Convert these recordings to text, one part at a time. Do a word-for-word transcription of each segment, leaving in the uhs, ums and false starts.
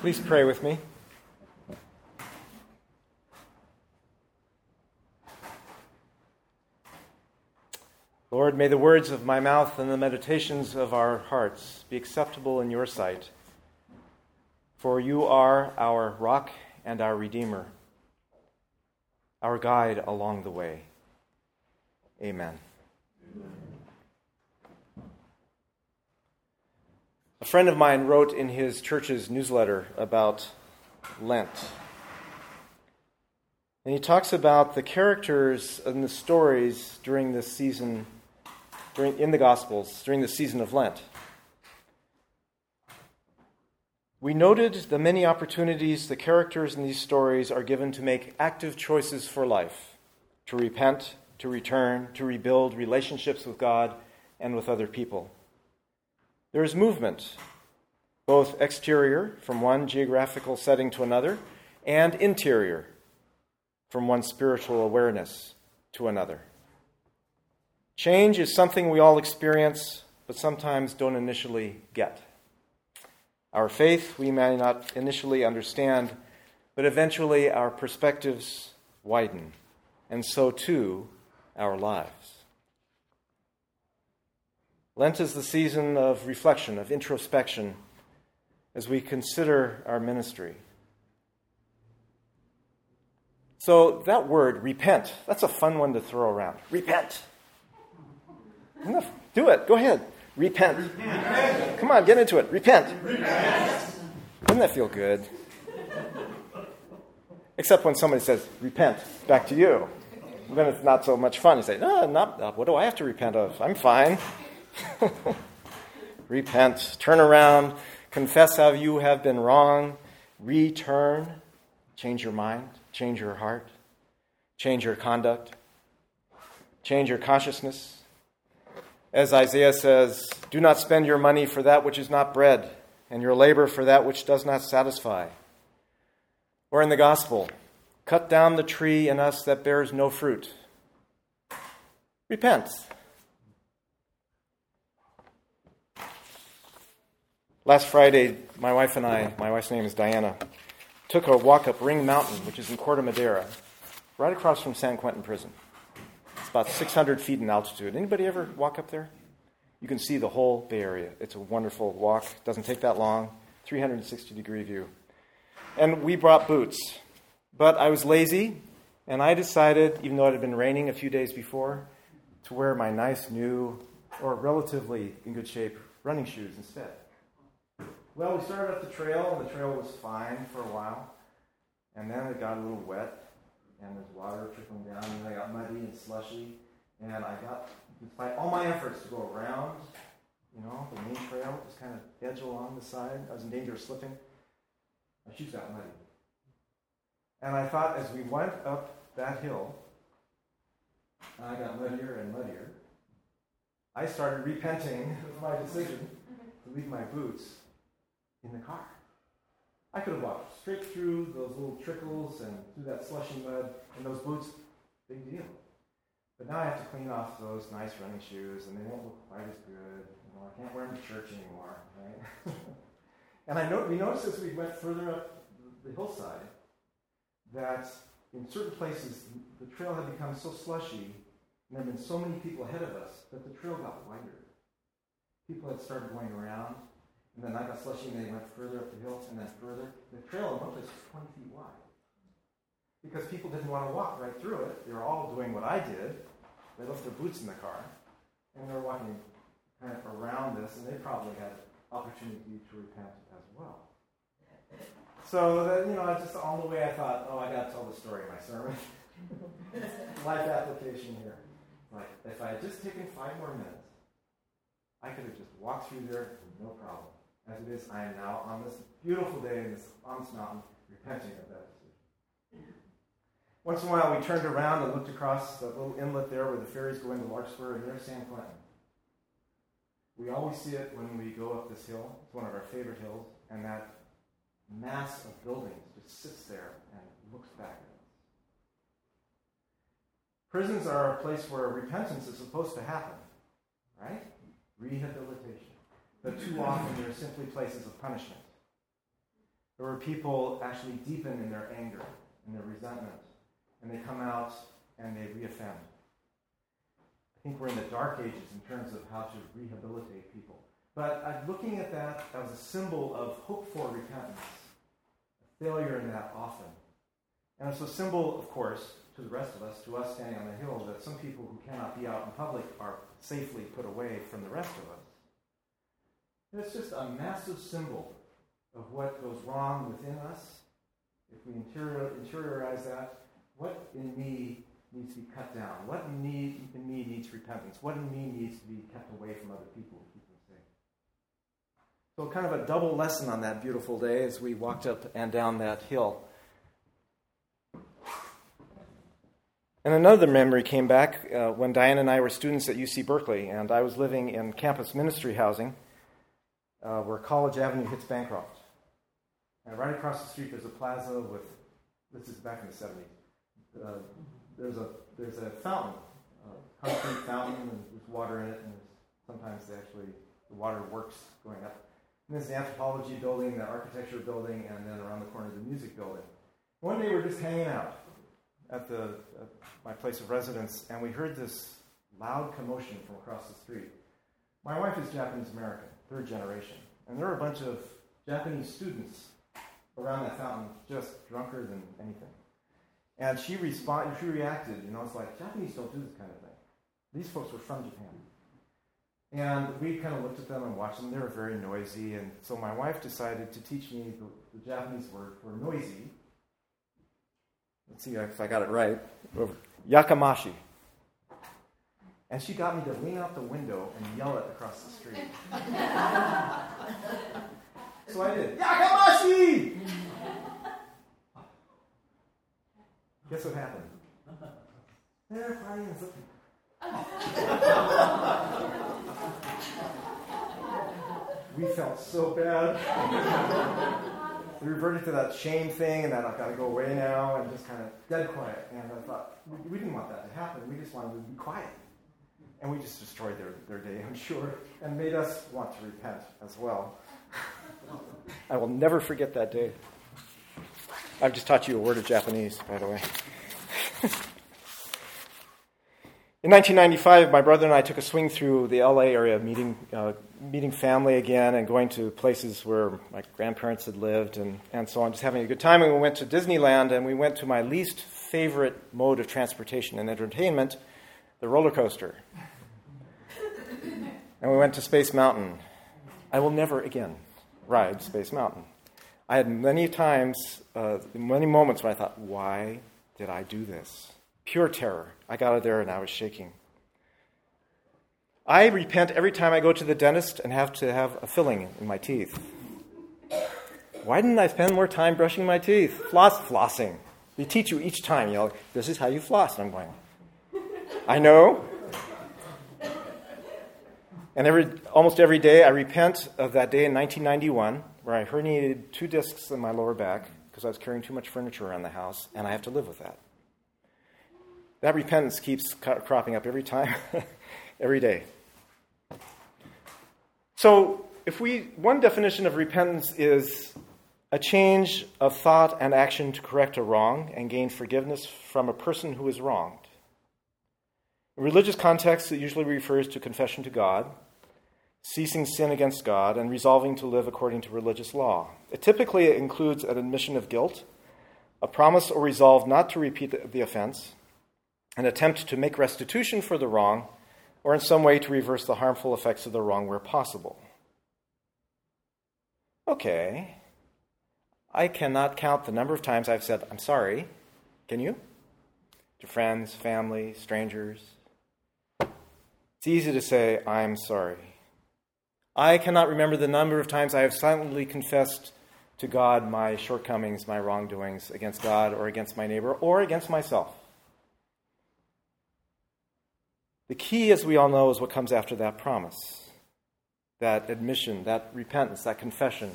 Please pray with me. Lord, may the words of my mouth and the meditations of our hearts be acceptable in your sight, for you are our rock and our Redeemer, our guide along the way. Amen. Amen. A friend of mine wrote in his church's newsletter about Lent. And he talks about the characters and the stories during this season, during, in the Gospels, during the season of Lent. We noted the many opportunities the characters in these stories are given to make active choices for life, to repent, to return, to rebuild relationships with God and with other people. There is movement, both exterior, from one geographical setting to another, and interior, from one spiritual awareness to another. Change is something we all experience, but sometimes don't initially get. Our faith we may not initially understand, but eventually our perspectives widen, and so too our lives. Lent is the season of reflection, of introspection, as we consider our ministry. So that word, repent, that's a fun one to throw around. Repent. Do it. Go ahead. Repent. Repent. Come on, get into it. Repent. Repent. Doesn't that feel good? Except when somebody says, repent, back to you. Then it's not so much fun. You say, no, not, what do I have to repent of? I'm fine. Repent, turn around, confess how you have been wrong, return, change your mind, change your heart, change your conduct, change your consciousness. As Isaiah says, do not spend your money for that which is not bread, and your labor for that which does not satisfy. Or in the gospel, cut down the tree in us that bears no fruit. Repent. Last Friday, my wife and I, my wife's name is Diana, took a walk up Ring Mountain, which is in Corte Madera, right across from San Quentin Prison. It's about six hundred feet in altitude. Anybody ever walk up there? You can see the whole Bay Area. It's a wonderful walk. It doesn't take that long. three hundred sixty degree view. And we brought boots. But I was lazy, and I decided, even though it had been raining a few days before, to wear my nice new, or relatively in good shape, running shoes instead. Well, we started up the trail, and the trail was fine for a while. And then it got a little wet, and there's water trickling down, and I got muddy and slushy. And I got, despite all my efforts to go around, you know, the main trail, just kind of edge along the side. I was in danger of slipping. My shoes got muddy. And I thought as we went up that hill, and I got muddier and muddier, I started repenting of my decision to leave my boots in the car. I could have walked straight through those little trickles and through that slushy mud, and those boots, big deal. But now I have to clean off those nice running shoes, and they won't look quite as good. You know, I can't wear them to church anymore, right? And I know, we noticed as we went further up the hillside that in certain places the trail had become so slushy, and there had been so many people ahead of us that the trail got wider. People had started going around. And then I got slushy, and they went further up the hill, and then further. The trail in one place was twenty feet wide. Because people didn't want to walk right through it. They were all doing what I did. They left their boots in the car. And they were walking kind of around this, and they probably had opportunity to repent as well. So, then, you know, I just on the way I thought, oh, I got to tell the story in my sermon. Life application here. Like, if I had just taken five more minutes, I could have just walked through there with no problem. As it is, I am now on this beautiful day in this, on this mountain, repenting of that decision. Once in a while, we turned around and looked across the little inlet there where the ferries go into Larkspur, and there's San Quentin. We always see it when we go up this hill. It's one of our favorite hills, and that mass of buildings just sits there and looks back at us. Prisons are a place where repentance is supposed to happen, right? Rehabilitation. But too often they're simply places of punishment. There were people actually deepen in their anger and their resentment, and they come out and they reoffend. I think we're in the dark ages in terms of how to rehabilitate people. But I'm looking at that as a symbol of hope for repentance, a failure in that often. And it's a symbol, of course, to the rest of us, to us standing on the hill, that some people who cannot be out in public are safely put away from the rest of us. And it's just a massive symbol of what goes wrong within us. If we interior, interiorize that, what in me needs to be cut down? What in me, in me needs repentance? What in me needs to be kept away from other people to keep them safe? So kind of a double lesson on that beautiful day as we walked up and down that hill. And another memory came back uh, when Diane and I were students at U C Berkeley, and I was living in campus ministry housing uh, where College Avenue hits Bancroft. And right across the street there's a plaza with, this is back in the seventies, uh, there's a there's a fountain, a concrete fountain, and there's water in it, and sometimes they actually, the water works going up. And there's the anthropology building, the architecture building, and then around the corner the music building. One day we're just hanging out at the at my place of residence, and we heard this loud commotion from across the street. My wife is Japanese American, third generation, and there were a bunch of Japanese students around that fountain, just drunker than anything. And she responded, she reacted, you know, it's like, Japanese don't do this kind of thing. These folks were from Japan. And we kind of looked at them and watched them. They were very noisy, and so my wife decided to teach me the, the Japanese word for noisy. Let's see if I got it right. Yakamashi. And she got me to lean out the window and yell it across the street. So I did. Yakamashi! Guess what happened? They're fighting something. We felt so bad. We reverted to that shame thing, and that I've got to go away now, and just kind of dead quiet. And I thought, we, we didn't want that to happen. We just wanted to be quiet. And we just destroyed their, their day, I'm sure, and made us want to repent as well. I will never forget that day. I've just taught you a word of Japanese, by the way. In nineteen ninety-five, my brother and I took a swing through the L A area, meeting uh, meeting family again and going to places where my grandparents had lived and, and so on, just having a good time. And we went to Disneyland, and we went to my least favorite mode of transportation and entertainment, the roller coaster. And we went to Space Mountain. I will never again ride Space Mountain. I had many times, uh, many moments when I thought, why did I do this? Pure terror. I got out of there and I was shaking. I repent every time I go to the dentist and have to have a filling in my teeth. Why didn't I spend more time brushing my teeth? Floss, flossing. They teach you each time, you know, this is how you floss. And I'm going, I know. And every almost every day I repent of that day in nineteen ninety-one where I herniated two discs in my lower back because I was carrying too much furniture around the house, and I have to live with that. That repentance keeps cropping up every time, every day. So, if we, one definition of repentance is a change of thought and action to correct a wrong and gain forgiveness from a person who is wronged. In religious context, it usually refers to confession to God, ceasing sin against God, and resolving to live according to religious law. It typically includes an admission of guilt, a promise or resolve not to repeat the, the offense, an attempt to make restitution for the wrong, or in some way to reverse the harmful effects of the wrong where possible. Okay, I cannot count the number of times I've said, I'm sorry. Can you? To friends, family, strangers. It's easy to say, I'm sorry. I cannot remember the number of times I have silently confessed to God my shortcomings, my wrongdoings against God or against my neighbor or against myself. The key, as we all know, is what comes after that promise, that admission, that repentance, that confession.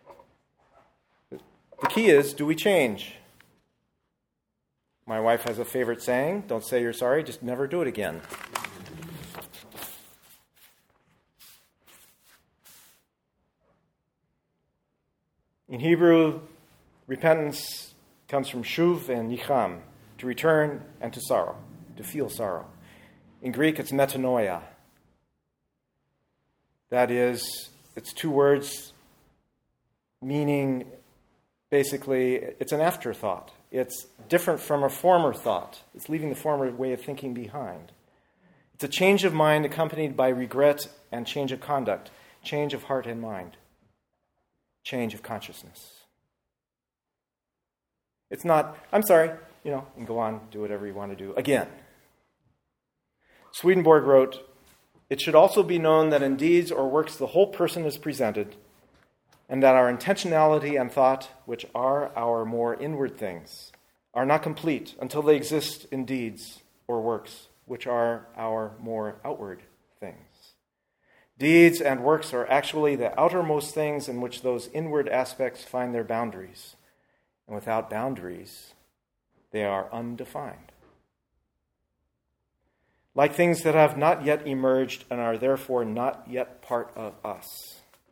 The key is, do we change? My wife has a favorite saying, don't say you're sorry, just never do it again. In Hebrew, repentance comes from shuv and yicham, to return and to sorrow, to feel sorrow. In Greek, it's metanoia. That is, it's two words meaning basically, it's an afterthought. It's different from a former thought. It's leaving the former way of thinking behind. It's a change of mind accompanied by regret and change of conduct, change of heart and mind, change of consciousness. It's not, I'm sorry, you know, and go on, do whatever you want to do. Again, Swedenborg wrote, "It should also be known that in deeds or works the whole person is presented, and that our intentionality and thought, which are our more inward things, are not complete until they exist in deeds or works, which are our more outward things. Deeds and works are actually the outermost things in which those inward aspects find their boundaries, and without boundaries, they are undefined. Like things that have not yet emerged and are therefore not yet part of us.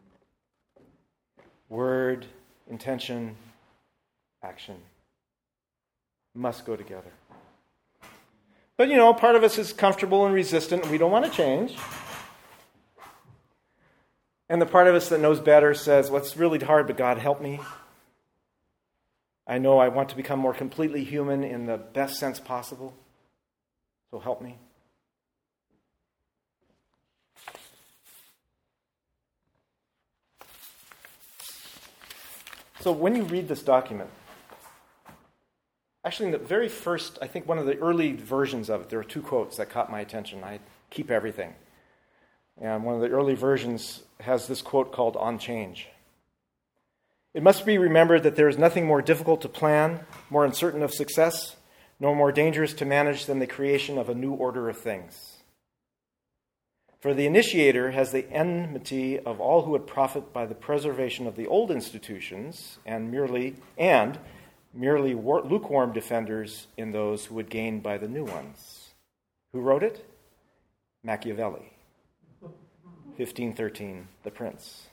Word, intention, action must go together. But, you know, part of us is comfortable and resistant, and we don't want to change. And the part of us that knows better says, well, it's really hard, but God, help me. I know I want to become more completely human in the best sense possible, so help me. So when you read this document, actually in the very first, I think one of the early versions of it, there were two quotes that caught my attention. I keep everything. And one of the early versions has this quote called "On Change." "It must be remembered that there is nothing more difficult to plan, more uncertain of success, nor more dangerous to manage than the creation of a new order of things. For the initiator has the enmity of all who would profit by the preservation of the old institutions and merely and merely lukewarm defenders in those who would gain by the new ones." Who wrote it? Machiavelli. fifteen thirteen, The Prince.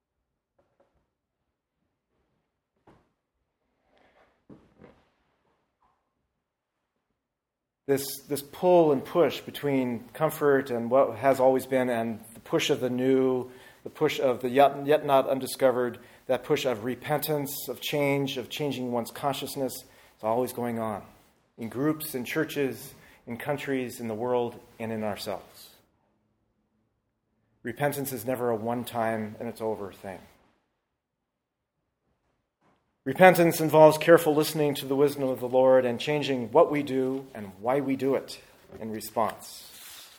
This, this pull and push between comfort and what has always been and the push of the new, the push of the yet, yet not undiscovered, that push of repentance, of change, of changing one's consciousness, it's always going on in groups, in churches, in countries, in the world, and in ourselves. Repentance is never a one-time and it's over thing. Repentance involves careful listening to the wisdom of the Lord and changing what we do and why we do it in response.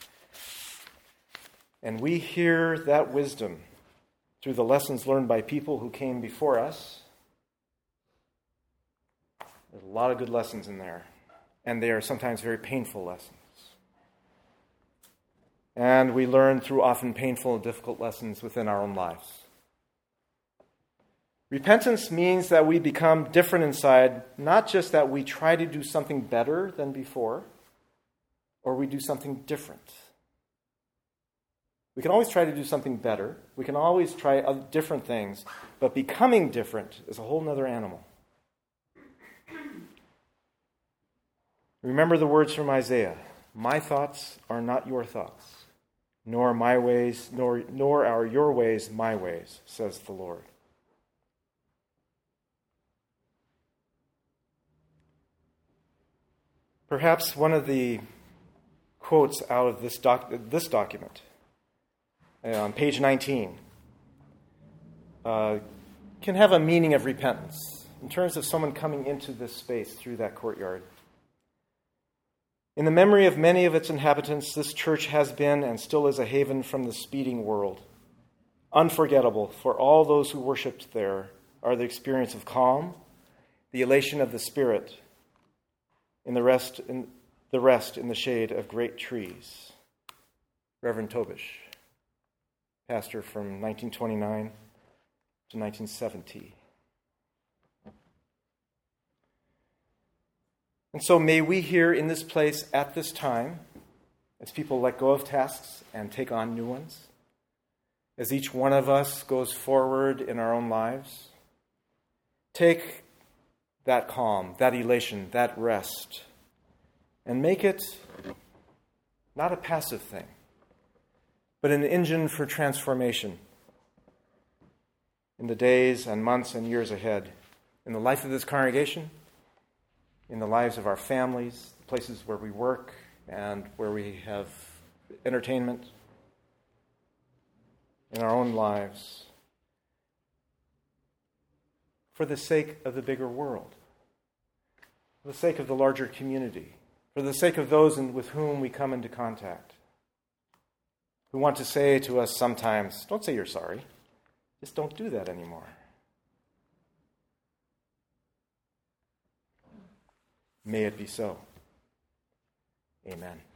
And we hear that wisdom through the lessons learned by people who came before us. There's a lot of good lessons in there, and they are sometimes very painful lessons. And we learn through often painful and difficult lessons within our own lives. Repentance means that we become different inside, not just that we try to do something better than before, or we do something different. We can always try to do something better. We can always try other different things, but becoming different is a whole other animal. Remember the words from Isaiah, "My thoughts are not your thoughts, nor my ways, nor, nor are your ways my ways, says the Lord." Perhaps one of the quotes out of this, doc, this document, uh, on page nineteen, uh, can have a meaning of repentance in terms of someone coming into this space through that courtyard. "In the memory of many of its inhabitants, this church has been and still is a haven from the speeding world. Unforgettable for all those who worshipped there are the experience of calm, the elation of the spirit, in the rest in the rest in the shade of great trees." Reverend Tobish, pastor from nineteen twenty-nine to nineteen seventy. And so may we here in this place at this time, as people let go of tasks and take on new ones, as each one of us goes forward in our own lives, take that calm, that elation, that rest, and make it not a passive thing, but an engine for transformation in the days and months and years ahead, in the life of this congregation, in the lives of our families, the places where we work and where we have entertainment, in our own lives, for the sake of the bigger world, for the sake of the larger community, for the sake of those in, with whom we come into contact, who want to say to us sometimes, don't say you're sorry, just don't do that anymore. May it be so. Amen.